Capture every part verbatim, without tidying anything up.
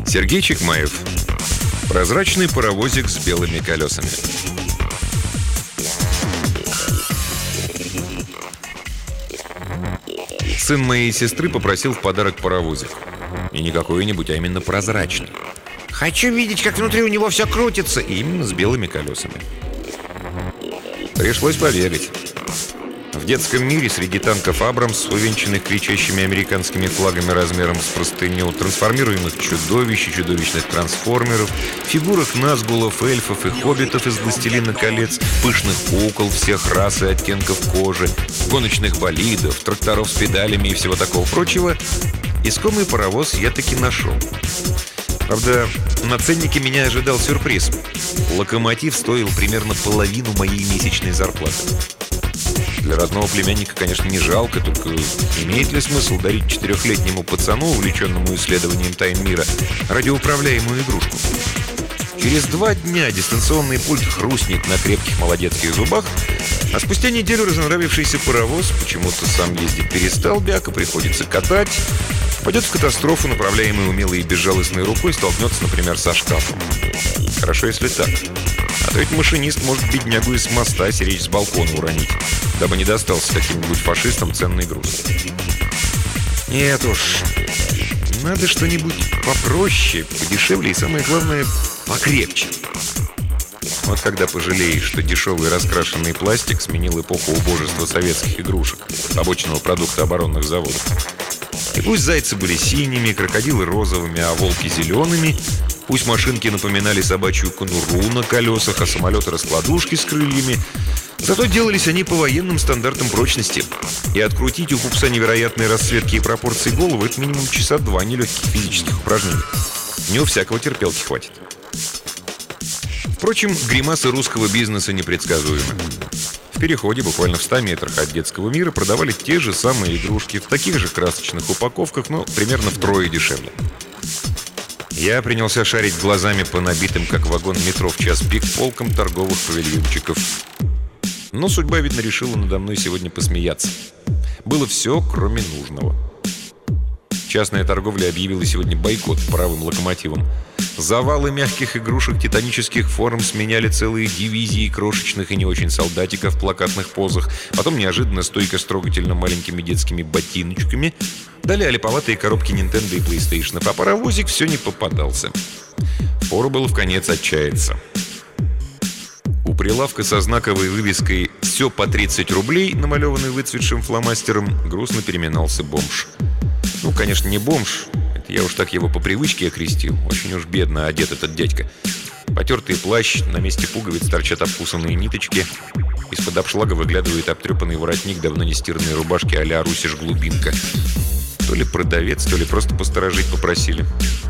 Сергей Чекмаев. Прозрачный паровозик с белыми колесами. Сын моей сестры попросил в подарок паровозик. И не какой-нибудь, а именно прозрачный. «Хочу видеть, как внутри у него все крутится!» И именно с белыми колесами. Пришлось побегать. В детском мире среди танков «Абрамс», увенчанных кричащими американскими флагами размером с простыню, трансформируемых чудовищ и чудовищных трансформеров, фигурок назгулов, эльфов и хоббитов из «Властелина колец», пышных кукол всех рас и оттенков кожи, гоночных болидов, тракторов с педалями и всего такого прочего, искомый паровоз я таки нашел. Правда, на ценнике меня ожидал сюрприз. Локомотив стоил примерно половину моей месячной зарплаты. Для родного племянника, конечно, не жалко, только имеет ли смысл дарить четырехлетнему пацану, увлеченному исследованием тайн мира, радиоуправляемую игрушку? Через два дня дистанционный пульт хрустнет на крепких молодецких зубах, а спустя неделю разонравившийся паровоз, почему-то сам ездить перестал, бяка приходится катать, попадет в катастрофу, направляемый умелой и безжалостной рукой, столкнется, например, со шкафом. Хорошо, если так. А то ведь машинист может беднягу из моста сиречь с балкона уронить, дабы не достался каким-нибудь фашистам ценный груз. Нет уж, надо что-нибудь попроще, подешевле и, самое главное, покрепче. Вот когда пожалеешь, что дешевый раскрашенный пластик сменил эпоху убожества советских игрушек, побочного продукта оборонных заводов. И пусть зайцы были синими, крокодилы розовыми, а волки зелеными, пусть машинки напоминали собачью конуру на колесах, а самолеты раскладушки с крыльями, зато делались они по военным стандартам прочности. И открутить у пупса невероятные расцветки и пропорции головы — это минимум часа два нелегких физических упражнений. Не у всякого терпелки хватит. Впрочем, гримасы русского бизнеса непредсказуемы. В переходе, буквально в ста метрах от детского мира, продавали те же самые игрушки в таких же красочных упаковках, но примерно втрое дешевле. Я принялся шарить глазами по набитым, как вагон метро в час пик, полкам торговых павильончиков. Но судьба, видно, решила надо мной сегодня посмеяться. Было все, кроме нужного. Частная торговля объявила сегодня бойкот паровым локомотивам. Завалы мягких игрушек титанических форм сменяли целые дивизии крошечных и не очень солдатиков в плакатных позах. Потом неожиданно стойка с трогательно маленькими детскими ботиночками. Далее липоватые коробки Nintendo и PlayStation. А паровозик все не попадался. Впору было вконец отчаяться. У прилавка со знаковой вывеской «Все по тридцать рублей», намалеванной выцветшим фломастером, грустно переминался бомж. Ну, конечно, не бомж. Это я уж так его по привычке окрестил. Очень уж бедно одет этот дядька. Потертый плащ, на месте пуговиц торчат обкусанные ниточки. Из-под обшлага выглядывает обтрепанный воротник давно не стиранной рубашки а-ля Русиш-глубинка. То ли продавец, то ли просто посторожить попросили.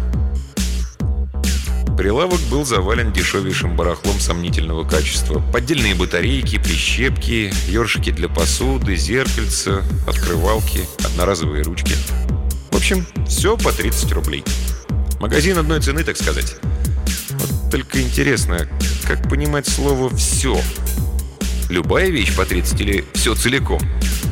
Прилавок был завален дешевейшим барахлом сомнительного качества. Поддельные батарейки, прищепки, ёршики для посуды, зеркальца, открывалки, одноразовые ручки. В общем, все по тридцать рублей. Магазин одной цены, так сказать. Вот только интересно, как понимать слово «все»? Любая вещь по тридцать или все целиком?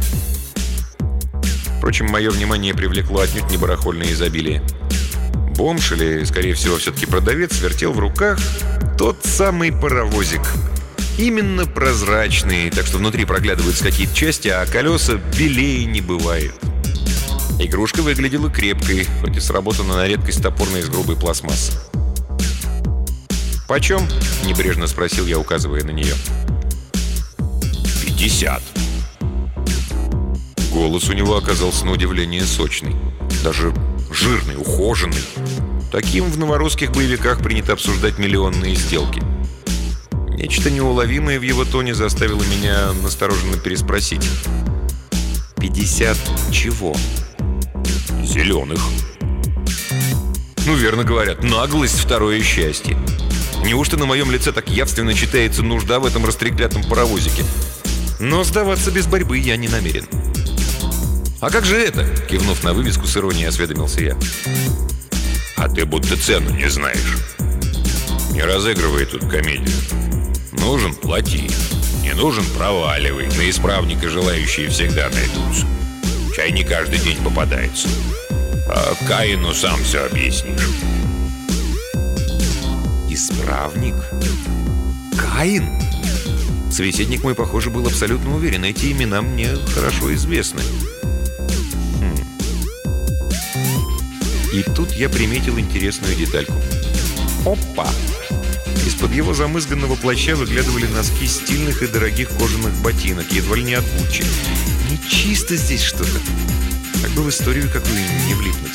Впрочем, мое внимание привлекло отнюдь не барахольное изобилие. Бомж, или, скорее всего, все-таки продавец, вертел в руках тот самый паровозик. Именно прозрачный, так что внутри проглядываются какие-то части, а колеса белее не бывает. Игрушка выглядела крепкой, хоть и сработана на редкость топорно из грубой пластмассы. «Почем?» — небрежно спросил я, указывая на нее. «Пятьдесят». Голос у него оказался на удивление сочный. Даже жирный, ухоженный. Таким в новорусских боевиках принято обсуждать миллионные сделки. Нечто неуловимое в его тоне заставило меня настороженно переспросить. «Пятьдесят чего?» «Зеленых». Ну, верно говорят, наглость — второе счастье. Неужто на моем лице так явственно читается нужда в этом растреклятом паровозике? Но сдаваться без борьбы я не намерен. «А как же это?» — кивнув на вывеску, с иронией осведомился я. «А ты будто цену не знаешь. Не разыгрывай тут комедию. Нужен — плати. Не нужен — проваливай. На исправника желающие всегда найдутся. Чай не каждый день попадается. А Каину сам все объяснишь». Исправник? Каин? Собеседник мой, похоже, был абсолютно уверен. Эти имена мне хорошо известны. Хм. И тут я приметил интересную детальку. Опа! Из-под его замызганного плаща выглядывали носки стильных и дорогих кожаных ботинок, едва ли не от Гуччи. Нечисто здесь что-то. Как бы в историю какую не влипнуть.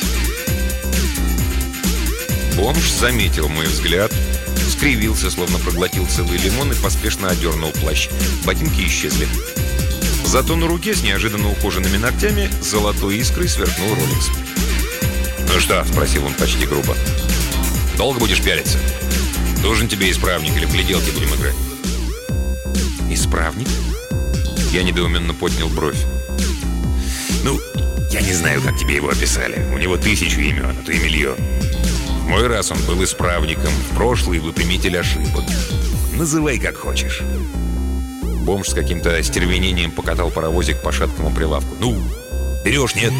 Бомж заметил мой взгляд, скривился, словно проглотил целый лимон, и поспешно одернул плащ. Ботинки исчезли. Зато на руке с неожиданно ухоженными ногтями золотой искрой сверкнул Ролекс. «Ну что?» — спросил он почти грубо. «Долго будешь пялиться? Нужен тебе исправник или в гляделки будем играть?» «Исправник?» Я недоуменно поднял бровь. «Ну, я не знаю, как тебе его описали. У него тысячу имен, а то и миллион. В мой раз он был исправником, в прошлый — выпрямитель ошибок. Называй как хочешь». Бомж с каким-то остервенением покатал паровозик по шаткому прилавку. «Ну, берешь, нет?»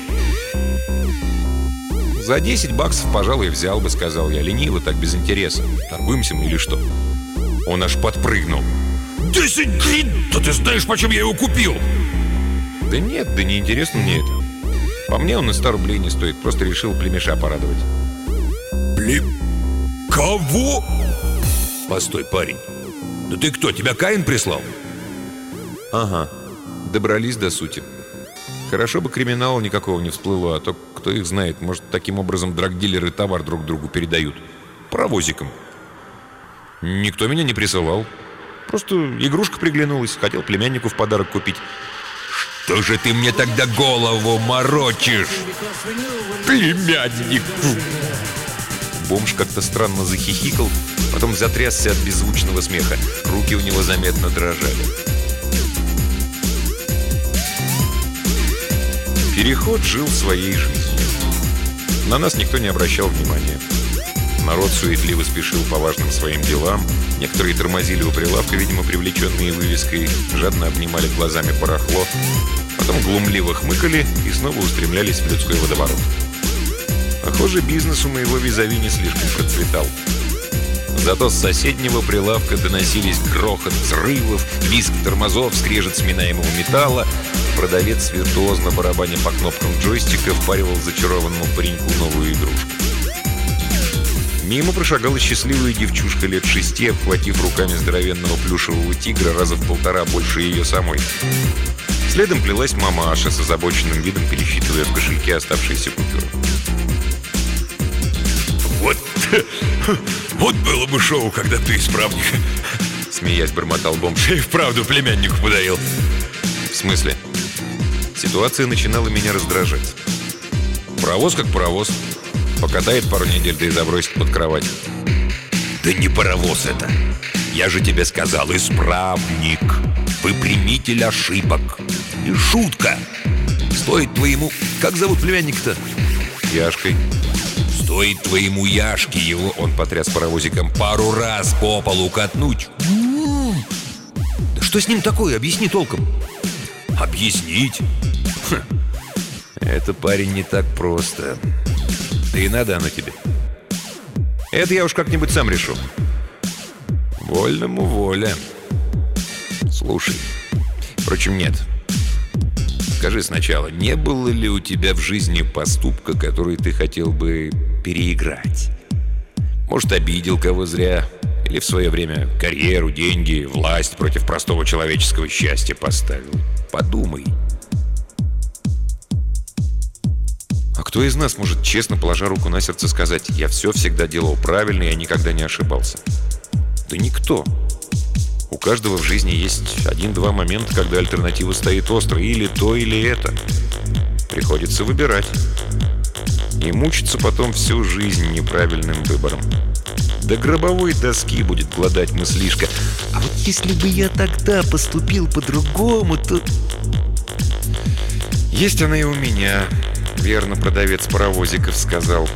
«За десять баксов, пожалуй, взял бы», — сказал я. «Лениво, так без интереса. Торгуемся мы или что?» Он аж подпрыгнул. «Десять грин! Да ты знаешь, почем я его купил?» «Да нет, да не интересно мне это. По мне он и ста рублей не стоит. Просто решил племеша порадовать». «Плем... Кого?» «Постой, парень. Да ты кто, тебя Каин прислал?» «Ага. Добрались до сути. Хорошо бы криминала никакого не всплыло, а то кто их знает, может, таким образом драгдилеры товар друг другу передают. Паровозиком. Никто меня не присылал. Просто игрушка приглянулась, хотел племяннику в подарок купить». «Что же ты мне тогда голову морочишь? Племянник!» Бомж как-то странно захихикал, потом затрясся от беззвучного смеха. Руки у него заметно дрожали. Переход жил своей жизнью. На нас никто не обращал внимания. Народ суетливо спешил по важным своим делам. Некоторые тормозили у прилавка, видимо, привлеченные вывеской, жадно обнимали глазами барахло, потом глумливо хмыкали и снова устремлялись в людской водоворот. Похоже, бизнес у моего визави не слишком процветал. Зато с соседнего прилавка доносились грохот взрывов, визг тормозов, скрежет сминаемого металла. Продавец виртуозно барабаня по кнопкам джойстика впаривал зачарованному пареньку новую игрушку. Мимо прошагала счастливая девчушка лет шести, обхватив руками здоровенного плюшевого тигра раза в полтора больше ее самой. Следом плелась мамаша с озабоченным видом, пересчитывая в кошельке оставшиеся купюры. «Вот, вот было бы шоу, когда ты исправник!» Смеясь, бормотал бомж. «И вправду племяннику подарил!» «В смысле?» Ситуация начинала меня раздражать. Паровоз как паровоз. Покатает пару недель, да и забросит под кровать. «Да не паровоз это! Я же тебе сказал, исправник! Выпрямитель ошибок! И шутка! Стоит твоему... Как зовут племянника-то?» «Яшкой». «Стоит твоему Яшке его...» Он потряс паровозиком. «Пару раз по полу катнуть!» «Да что с ним такое? Объясни толком!» «Объяснить? Хм. Это, парень, не так просто. Да и надо оно тебе. Это я уж как-нибудь сам решу». «Вольному воля. Слушай. Впрочем, нет. Скажи сначала, не было ли у тебя в жизни поступка, который ты хотел бы переиграть? Может, обидел кого зря, или в свое время карьеру, деньги, власть против простого человеческого счастья поставил? Подумай». А кто из нас может честно, положа руку на сердце, сказать: «Я все всегда делал правильно, я никогда не ошибался»? Да никто. У каждого в жизни есть один-два момента, когда альтернатива стоит остро. Или то, или это. Приходится выбирать. И мучиться потом всю жизнь неправильным выбором. До гробовой доски будет гладать мыслишка: «А вот если бы я тогда поступил по-другому, то...» Есть она и у меня, верно продавец паровозиков сказал.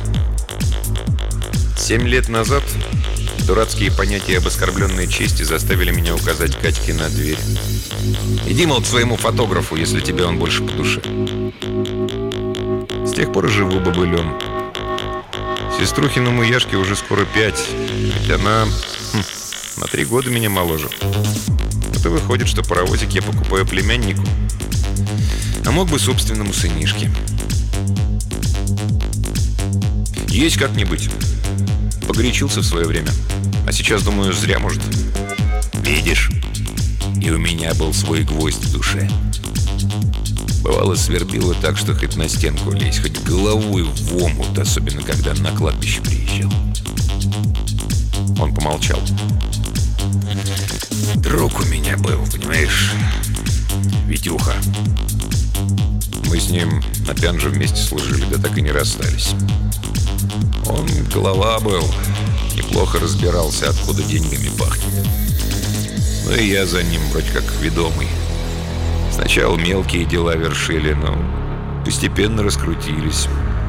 Семь лет назад дурацкие понятия об оскорбленной чести заставили меня указать Катьке на дверь. «Иди, мол, к своему фотографу, если тебе он больше по душе». С тех пор и живу бобылем. Сеструхиному Яшке уже скоро пять, ведь она хм, на три года меня моложе. Это выходит, что паровозик я покупаю племяннику, а мог бы собственному сынишке. Есть как-нибудь. Погорячился в свое время, а сейчас, думаю, зря, может. Видишь, и у меня был свой гвоздь в душе. Бывало, свербило так, что хоть на стенку лезь, хоть головой в омут, особенно когда на кладбище приезжал. Он помолчал. Друг у меня был, понимаешь, Витюха. Мы с ним на пянже вместе служили, да так и не расстались. Он голова был, неплохо разбирался, откуда деньгами пахнет. Ну и я за ним вроде как ведомый. Сначала мелкие дела вершили, но постепенно раскрутились.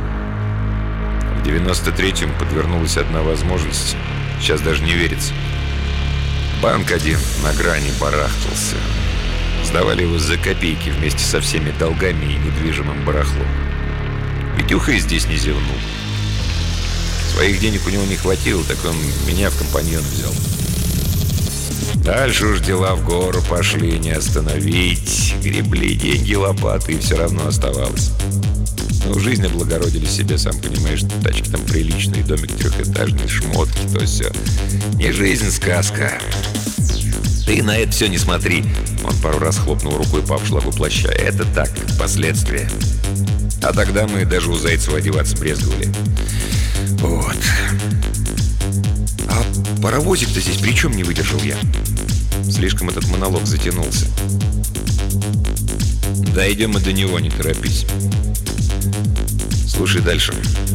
В девяносто третьем подвернулась одна возможность. Сейчас даже не верится. Банк один на грани барахтался. Сдавали его за копейки вместе со всеми долгами и недвижимым барахлом. Витюха и здесь не зевнул. Своих денег у него не хватило, так он меня в компаньон взял. Дальше уж дела в гору пошли, не остановить. Гребли деньги лопаты, и все равно оставалось. Но в жизни облагородили себе, сам понимаешь, тачки там приличные, домик трехэтажный, шмотки, то все. Не жизнь, сказка. Ты на это все не смотри. Он пару раз хлопнул рукой по обшлагу плаща. Это так, последствия. А тогда мы даже у Зайцева одеваться брезговали. Вот. А паровозик-то здесь при чем, не выдержал я? Слишком этот монолог затянулся. Дойдем и до него, не торопись. Слушай дальше.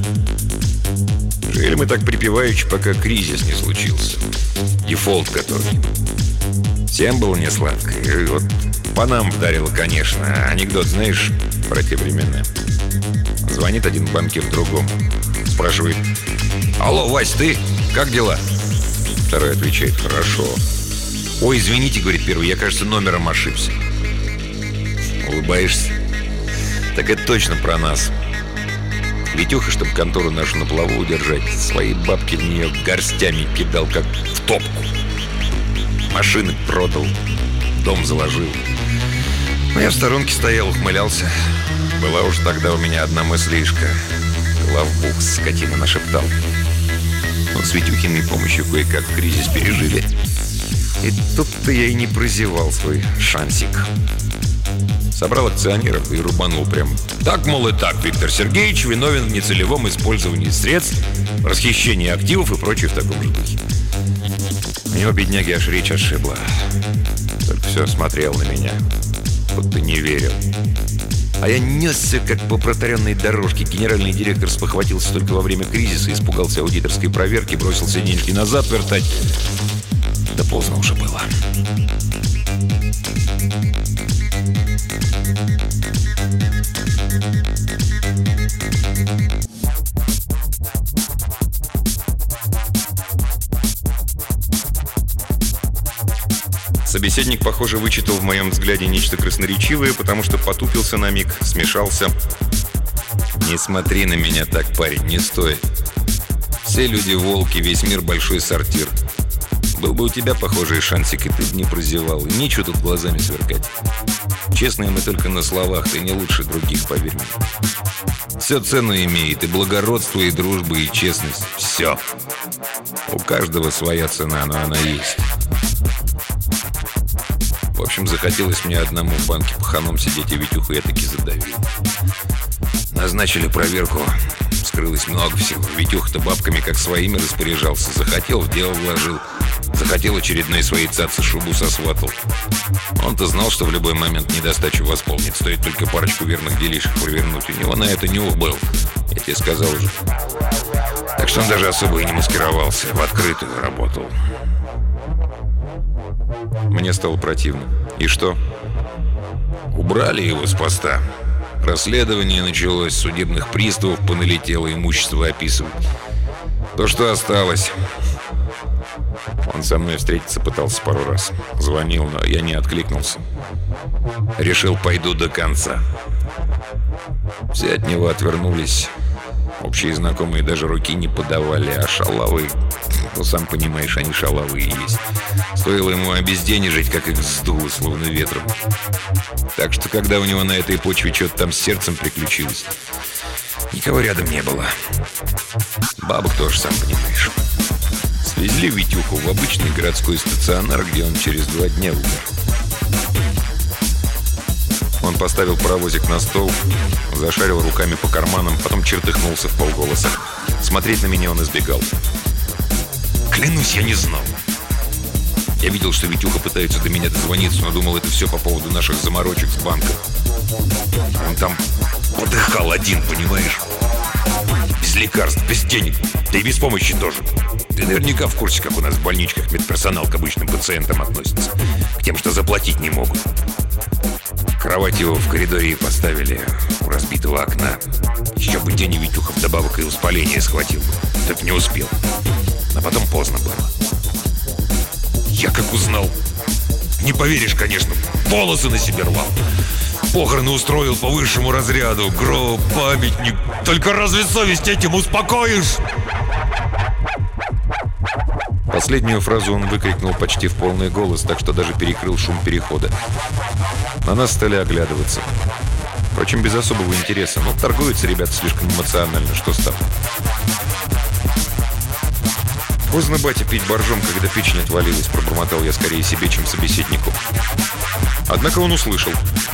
Жили мы так припеваючи, пока кризис не случился. Дефолт который. Всем было не сладко. И вот по нам вдарило, конечно. Анекдот, знаешь, про те времена. Звонит один банкир другому. Спрашивает: алло, Вась, ты? Как дела? Второй отвечает: хорошо. Ой, извините, говорит первый, я, кажется, номером ошибся. Улыбаешься? Так это точно про нас. Витюха, чтобы контору нашу на плаву удержать, свои бабки в нее горстями кидал, как в топку. Машины продал, дом заложил. Но я в сторонке стоял, ухмылялся. Была уж тогда у меня одна мыслишка. Главбух, скотина, нашептал. Вот с Витюхиной помощью кое-как кризис пережили. И тут-то я и не прозевал свой шансик. Собрал акционеров и рубанул прям. Так, мол, и так, Виктор Сергеевич виновен в нецелевом использовании средств, расхищении активов и прочее в таком же духе. У него, бедняги, аж речь отшибла. Только все смотрел на меня, будто не верил. А я несся, как по протаренной дорожке. Генеральный директор спохватился только во время кризиса, испугался аудиторской проверки, бросился денежки назад вертать. Да поздно уже было. Собеседник, похоже, вычитал в моем взгляде нечто красноречивое, потому что потупился на миг, смешался. «Не смотри на меня так, парень, не стоит. Все люди волки, весь мир большой сортир. Был бы у тебя похожий шансик, и ты бы не прозевал, и нечего тут глазами сверкать. Честные мы только на словах, ты не лучше других, поверь мне. Все цену имеет, и благородство, и дружба, и честность. Все. У каждого своя цена, но она есть». В общем, захотелось мне одному в банке паханом сидеть, и Витюху я таки задавил. Назначили проверку. Скрылось много всего. Витюха-то бабками как своими распоряжался. Захотел, в дело вложил. Захотел очередной своей цацы шубу сосватал. Он-то знал, что в любой момент недостачу восполнит. Стоит только парочку верных делишек провернуть. У него на это нюх был. Я тебе сказал уже. Так что он даже особо и не маскировался. В открытую работал. Мне стало противно. И что? Убрали его с поста. Расследование началось, судебных приставов поналетело, имущество описывать. То, что осталось. Он со мной встретиться пытался пару раз. Звонил, но я не откликнулся. Решил, пойду до конца. Все от него отвернулись. Общие знакомые даже руки не подавали, а шалавы, ну, сам понимаешь, они шалавы и есть. Стоило ему обезденежить, как их сдуло, словно ветром. Так что, когда у него на этой почве что-то там с сердцем приключилось, никого рядом не было. Бабок тоже, сам понимаешь. Свезли Витюху в обычный городской стационар, где он через два дня умер. Он поставил паровозик на стол, зашарил руками по карманам, потом чертыхнулся в полголоса. Смотреть на меня он избегал. Клянусь, я не знал. Я видел, что Витюха пытается до меня дозвониться, но думал, это все по поводу наших заморочек с банком. Он там подыхал один, понимаешь? Без лекарств, без денег, да и без помощи тоже. Ты наверняка в курсе, как у нас в больничках медперсонал к обычным пациентам относится. К тем, что заплатить не могут. Кровать его в коридоре и поставили у разбитого окна. Еще бы день Витюха вдобавок и воспаление схватил бы. Так не успел. А потом поздно было. Я как узнал, не поверишь, конечно, волосы на себе рвал. Похороны устроил по высшему разряду. Гроб, памятник. Только разве совесть этим успокоишь? Последнюю фразу он выкрикнул почти в полный голос, так что даже перекрыл шум перехода. На нас стали оглядываться. Впрочем, без особого интереса. Но торгуются ребята слишком эмоционально, что стало. Поздно, батя, пить боржом, когда печень отвалилась, пробормотал я скорее себе, чем собеседнику. Однако он услышал.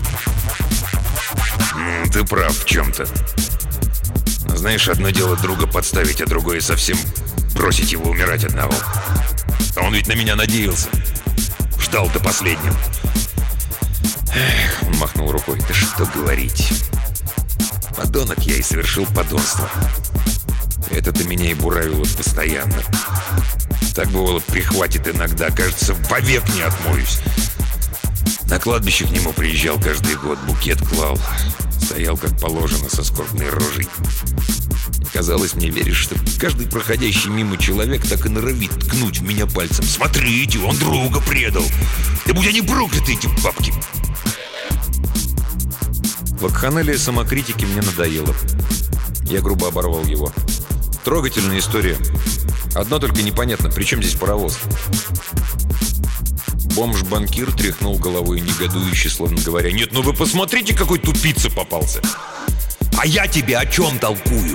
Ты прав в чем-то. Знаешь, одно дело друга подставить, а другое совсем бросить его умирать одного. А он ведь на меня надеялся. Ждал до последнего. Эх, он махнул рукой. Да что говорить. Подонок я и совершил подонство. Это-то меня и буравило постоянно. Так бывало, прихватит иногда. Кажется, вовек не отмоюсь. На кладбище к нему приезжал каждый год, букет клал. Стоял, как положено, со скорбной рожей. Казалось мне, веришь, что каждый проходящий мимо человек так и норовит ткнуть в меня пальцем. Смотрите, он друга предал. Да будь они прокляты, эти бабки. Вакханалия самокритики мне надоело. Я грубо оборвал его. Трогательная история. Одно только непонятно, при чем здесь паровоз? Бомж-банкир тряхнул головой негодующе, словно говоря: «Нет, ну вы посмотрите, какой тупица попался! А я тебе о чем толкую?»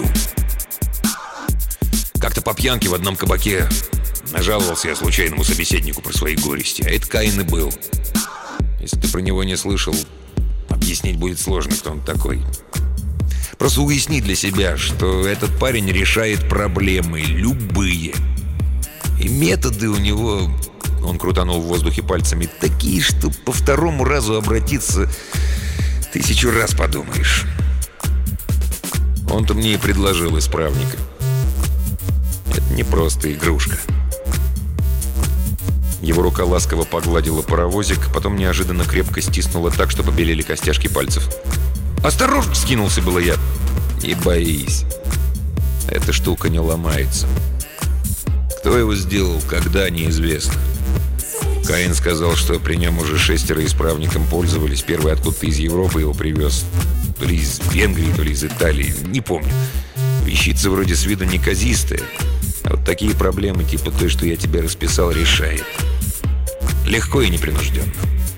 Как-то по пьянке в одном кабаке нажаловался я случайному собеседнику про свои горести. А это Каин и был. Если ты про него не слышал, объяснить будет сложно, кто он такой. Просто уясни для себя, что этот парень решает проблемы, любые. И методы у него... Он крутанул в воздухе пальцами. Такие, что по второму разу обратиться тысячу раз подумаешь. Он-то мне и предложил исправника. Это не просто игрушка. Его рука ласково погладила паровозик, потом неожиданно крепко стиснула так, что побелели костяшки пальцев. «Осторожно!» — скинулся было я. «Не боись. Эта штука не ломается. Кто его сделал, когда — неизвестно. Каин сказал, что при нем уже шестеро исправником пользовались. Первый откуда-то из Европы его привез. То ли из Венгрии, то ли из Италии. Не помню. Вещица вроде с виду неказистая. А вот такие проблемы, типа той, что я тебе расписал, решает. Легко и непринужденно».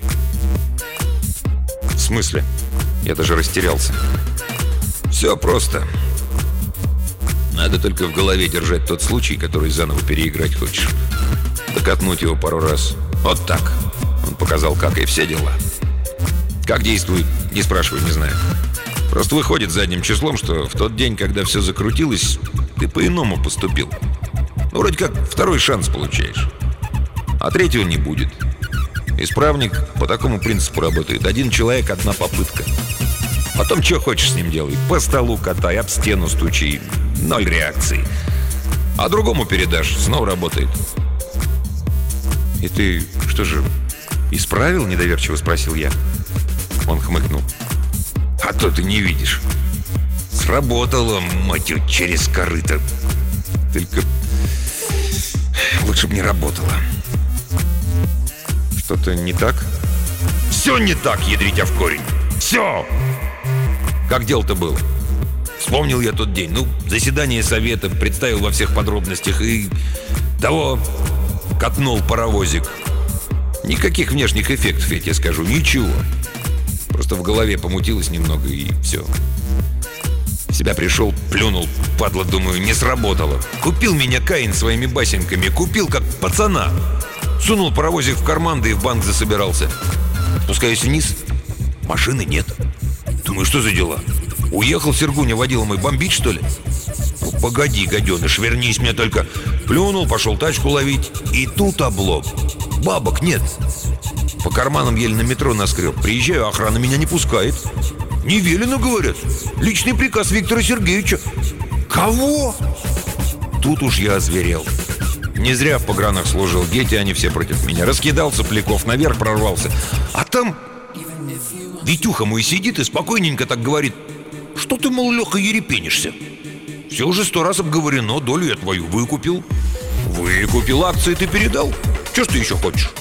«В смысле?» Я даже растерялся. «Все просто. Надо только в голове держать тот случай, который заново переиграть хочешь. Докатнуть его пару раз. Вот так». Он показал, как, и все дела. Как действует, не спрашивай, не знаю. Просто выходит задним числом, что в тот день, когда все закрутилось, ты по-иному поступил. Ну, вроде как второй шанс получаешь. А третьего не будет. Исправник по такому принципу работает. Один человек, одна попытка. Потом что хочешь с ним делай. По столу катай, об стену стучи. Ноль реакции. А другому передашь, снова работает. «И ты что же, исправил?» — недоверчиво спросил я. Он хмыкнул. «А то ты не видишь. Сработало, мать ее, через корыто. Только лучше бы не работало». «Что-то не так?» «Все не так, ядрить, а в корень. Все!» «Как дело-то было?» Вспомнил я тот день. Ну, заседание совета, представил во всех подробностях и того катнул паровозик. Никаких внешних эффектов, я тебе скажу, ничего. Просто в голове помутилось немного, и все. В себя пришел, плюнул, падла, думаю, не сработало. Купил меня Каин своими басенками, купил как пацана. Сунул паровозик в карман, да и в банк засобирался. Спускаюсь вниз, машины нет. Думаю, что за дела? Уехал Сергуня, водила мой, бомбить, что ли? Ну, погоди, гаденыш, вернись мне только. Плюнул, пошел тачку ловить. И тут облом. Бабок нет. По карманам еле на метро наскреб. Приезжаю, охрана меня не пускает. Не велено, говорят. Личный приказ Виктора Сергеевича. Кого? Тут уж я озверел. Не зря в погранах служил. Дети, они все против меня. Раскидал сопляков, наверх прорвался. А там Витюха мой сидит и спокойненько так говорит: что ты, мол, Леха, ерепенишься? Все уже сто раз обговорено, долю я твою выкупил. Выкупил, акции ты передал. Че ж ты еще хочешь?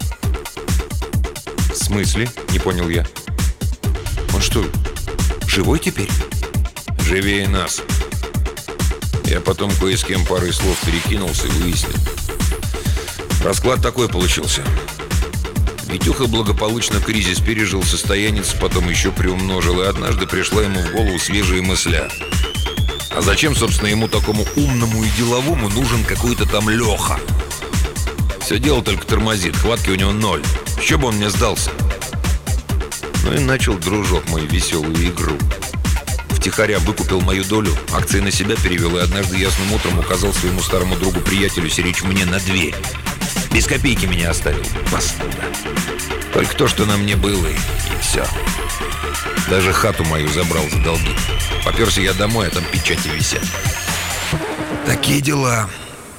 В смысле? Не понял я. Он что, живой теперь? Живее нас. Я потом кое с кем парой слов перекинулся и выяснил. Расклад такой получился. Витюха благополучно кризис пережил, состоянец потом еще приумножил, и однажды пришла ему в голову свежая мысля. А зачем, собственно, ему такому умному и деловому нужен какой-то там Леха? Все дело только тормозит, хватки у него ноль. Еще бы он мне сдался. Ну и начал дружок мой веселую игру. Втихаря выкупил мою долю, акции на себя перевел, и однажды ясным утром указал своему старому другу-приятелю сиречь мне на дверь. Без копейки меня оставил, паскуда. Только то, что на мне было, и, и все. Даже хату мою забрал за долги. Поперся я домой, а там печати висят. Такие дела.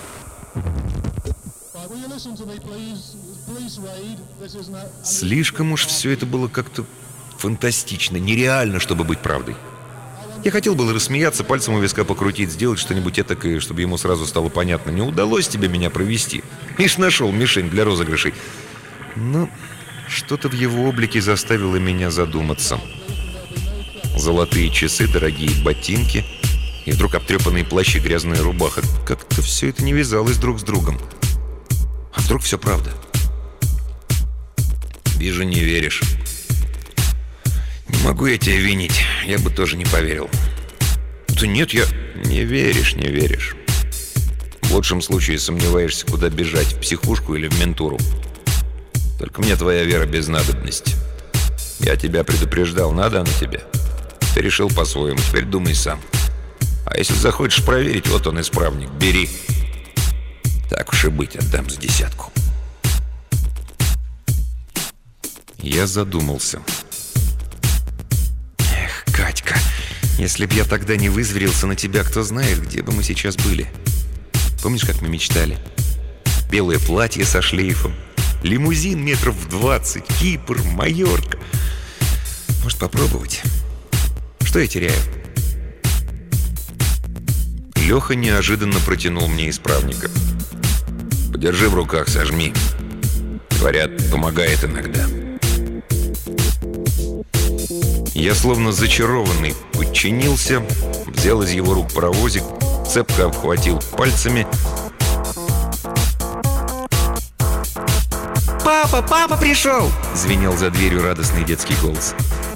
Слишком уж все это было как-то фантастично, нереально, чтобы быть правдой. Я хотел было рассмеяться, пальцем у виска покрутить, сделать что-нибудь этакое, чтобы ему сразу стало понятно: не удалось тебе меня провести. Ишь, нашел мишень для розыгрышей. Но что-то в его облике заставило меня задуматься. Золотые часы, дорогие ботинки и вдруг обтрепанные плащи и грязная рубаха. Как-то все это не вязалось друг с другом. А вдруг все правда? Вижу, не веришь. Не могу я тебя винить. Я бы тоже не поверил. Да нет, я... Не веришь, не веришь. В лучшем случае сомневаешься, куда бежать, в психушку или в ментуру. Только мне твоя вера без надобности. Я тебя предупреждал, надо она тебе. Ты решил по-своему, теперь думай сам. А если захочешь проверить, вот он, исправник, бери. Так уж и быть, отдам за десятку. Я задумался. Эх, Катька, если б я тогда не вызверился на тебя, кто знает, где бы мы сейчас были. Помнишь, как мы мечтали? Белое платье со шлейфом, лимузин метров в двадцать, Кипр, Майорка. Может, попробовать? Что я теряю? Леха неожиданно протянул мне исправника. Подержи в руках, сожми. Говорят, помогает иногда. Я, словно зачарованный, подчинился, взял из его рук паровозик, цепко обхватил пальцами. «Папа, папа пришел!» — звенел за дверью радостный детский голос.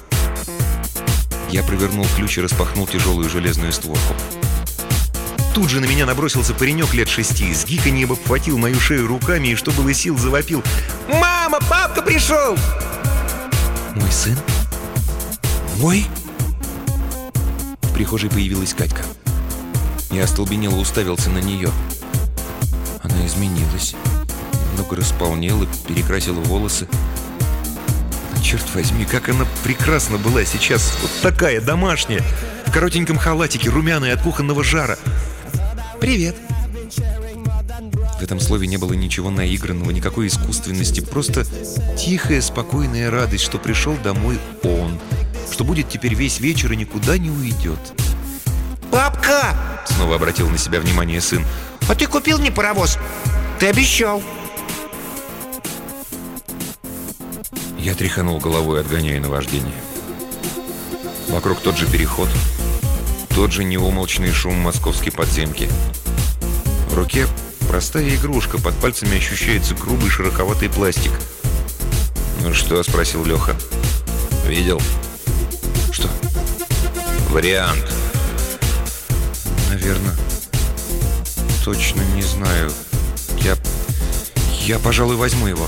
Я провернул ключ и распахнул тяжелую железную створку. Тут же на меня набросился паренек лет шести, с гиканьем обхватил мою шею руками и, что было сил, завопил: «Мама, папка пришел!» «Мой сын? Мой?» В прихожей появилась Катька. Я остолбенело уставился на нее. Она изменилась, немного располнела, перекрасила волосы. Но, черт возьми, как она прекрасна была сейчас, вот такая, домашняя, в коротеньком халатике, румяная от кухонного жара. «Привет!» В этом слове не было ничего наигранного, никакой искусственности, просто тихая, спокойная радость, что пришел домой он, что будет теперь весь вечер и никуда не уйдет. «Папка!» — снова обратил на себя внимание сын. «А ты купил мне паровоз? Ты обещал!» Я тряханул головой, отгоняя наваждение. Вокруг тот же переход, тот же неумолчный шум московской подземки. В руке простая игрушка, под пальцами ощущается грубый шероховатый пластик. «Ну что?» — спросил Леха. «Видел?» «Что?» «Вариант». «Наверное. Точно не знаю. Я... я, пожалуй, возьму его».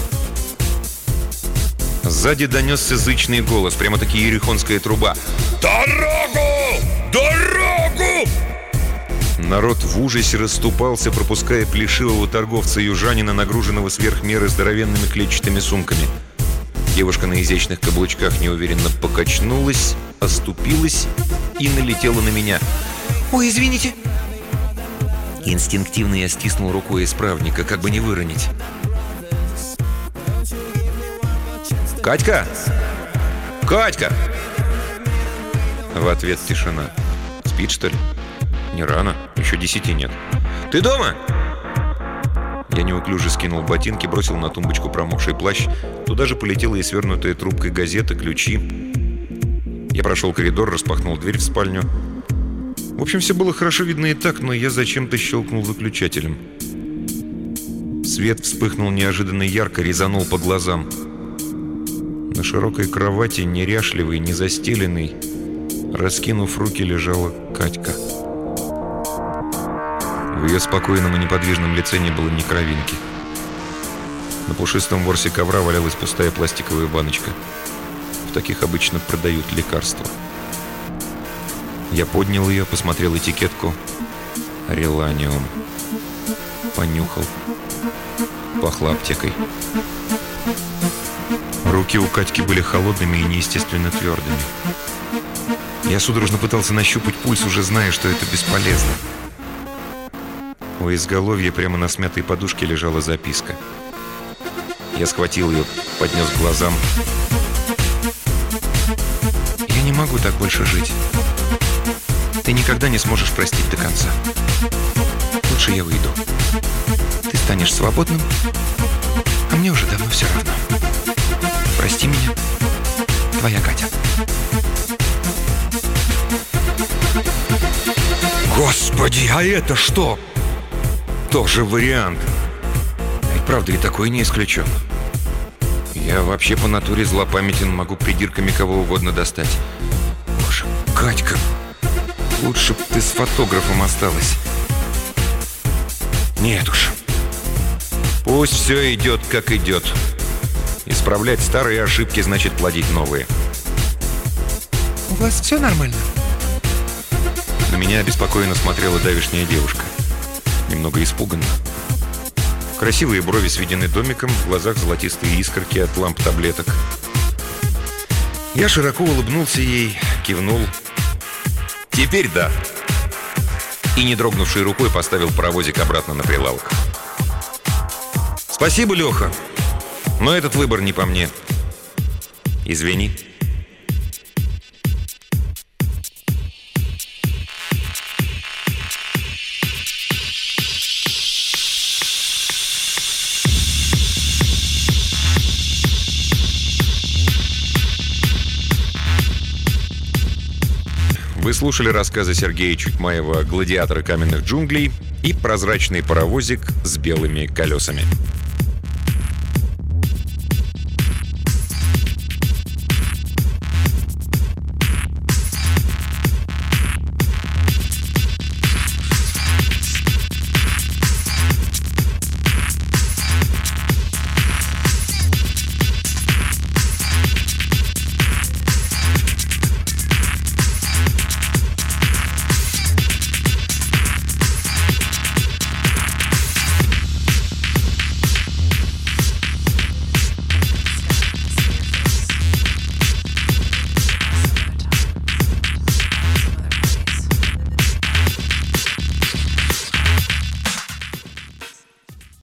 Сзади донесся зычный голос, прямо-таки ерехонская труба. «Дорогу! Дорогу!» Народ в ужасе расступался, пропуская плешивого торговца-южанина, нагруженного сверх меры здоровенными клетчатыми сумками. Девушка на изящных каблучках неуверенно покачнулась, оступилась и налетела на меня. Ой, извините. Инстинктивно я стиснул рукой исправника, как бы не выронить. «Катька! Катька!» В ответ тишина. «Спит, что ли?» «Не рано, еще десяти нет». «Ты дома?» Я неуклюже скинул ботинки, бросил на тумбочку промокший плащ. Туда же полетела и свернутая трубкой газета, ключи. Я прошел коридор, распахнул дверь в спальню. В общем, все было хорошо видно и так, но я зачем-то щелкнул выключателем. Свет вспыхнул неожиданно ярко, резанул по глазам. На широкой кровати, неряшливый, незастеленный, раскинув руки, лежала Катька. В ее спокойном и неподвижном лице не было ни кровинки. На пушистом ворсе ковра валялась пустая пластиковая баночка. В таких обычно продают лекарства. Я поднял ее, посмотрел этикетку. «Реланиум». Понюхал. Пахло аптекой. Руки у Катьки были холодными и неестественно твердыми. Я судорожно пытался нащупать пульс, уже зная, что это бесполезно. У изголовья прямо на смятой подушке лежала записка. Я схватил ее, поднес к глазам. «Я не могу так больше жить. Ты никогда не сможешь простить до конца. Лучше я уйду. Ты станешь свободным, а мне уже давно все равно. Прости меня, твоя Катя». Господи, а это что? Тоже вариант. И правда, и такой не исключен. Я вообще по натуре злопамятен, могу придирками кого угодно достать. Боже, Катька, лучше б ты с фотографом осталась. Нет уж. Пусть все идет, как идет. Исправлять старые ошибки значит плодить новые. У вас все нормально? На меня обеспокоенно смотрела давешняя девушка. Немного испуганно. Красивые брови сведены домиком, в глазах золотистые искорки от ламп таблеток. Я широко улыбнулся ей, кивнул. «Теперь да». И, не дрогнувшей рукой, поставил паровозик обратно на прилавок. «Спасибо, Леха, но этот выбор не по мне. Извини». Вы слушали рассказы Сергея Чутьмаева «Гладиатора каменных джунглей» и «Прозрачный паровозик с белыми колесами».